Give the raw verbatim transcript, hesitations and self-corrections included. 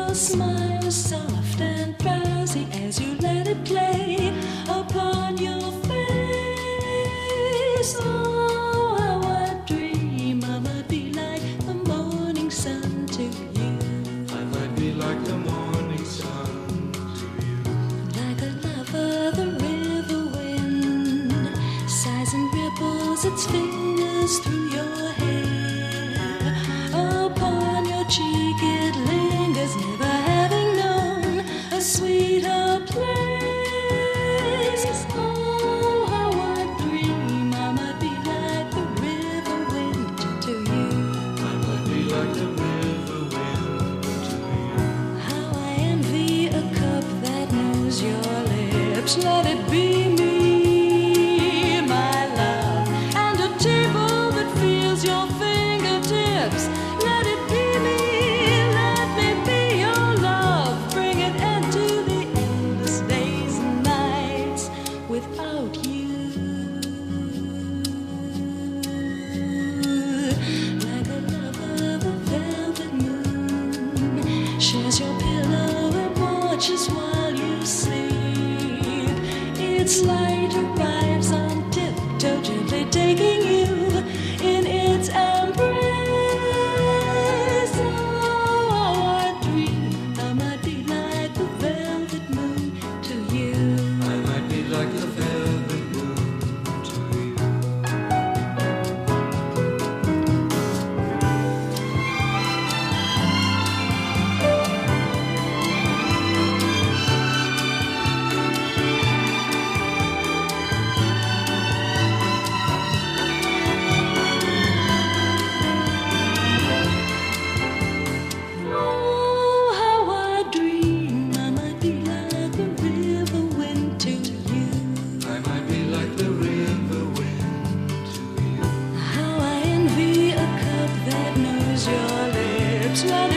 Your smile is soft and drowsy as you let it play upon your face. Oh, how I dream I might be like the morning sun to you. I might be like the morning sun to you. Like a lover, the river wind sighs and ripples its fingers through your hair. Upon your cheek it lingers, never having known a sweeter place. Oh, how I dream I might be like the river wind to you. I might be like the river wind to you. How I envy a cup that knows your lips. Let it be me, my love, and a table that feels your fingertips. Let it be me, let me be your love. Bring an end to the endless days and nights without you. Like a lover, the velvet moon shares your pillow and watches while you sleep. Its light arrives on tiptoe, gently taking you in its embrace. Oh, I dream I might be like the velvet moon to you. I might be like the velvet moon to you. Oh, how I dream I might be like the river wind to you. I might be like the river wind to you. How I envy a cup that knows your lips. Let